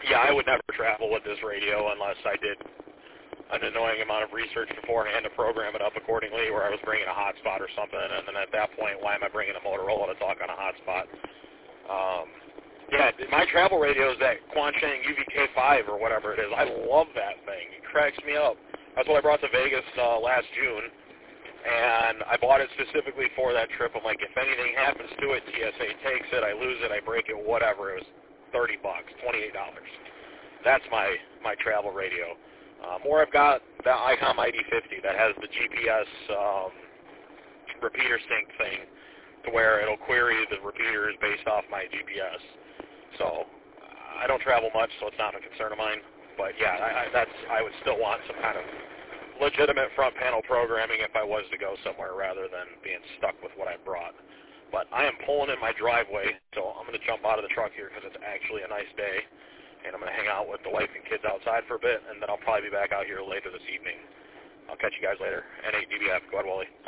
Yeah, I would never travel with this radio unless I did an annoying amount of research beforehand to program it up accordingly, where I was bringing a hotspot or something, and then at that point, why am I bringing a Motorola to talk on a hotspot? Yeah, my travel radio is that Quansheng UVK5 or whatever it is. I love that thing. It cracks me up. That's what I brought to Vegas last June, and I bought it specifically for that trip. I'm like, if anything happens to it, TSA takes it, I lose it, I break it, whatever. It was $30, $28. That's my travel radio. Or I've got the ICOM ID50 that has the GPS repeater sync thing to where it'll query the repeaters based off my GPS. So I don't travel much, so it's not a concern of mine. But yeah, I would still want some kind of legitimate front panel programming if I was to go somewhere rather than being stuck with what I brought. But I am pulling in my driveway, so I'm going to jump out of the truck here because it's actually a nice day. And I'm going to hang out with the wife and kids outside for a bit, and then I'll probably be back out here later this evening. I'll catch you guys later. N8DBF. Go ahead, Wally.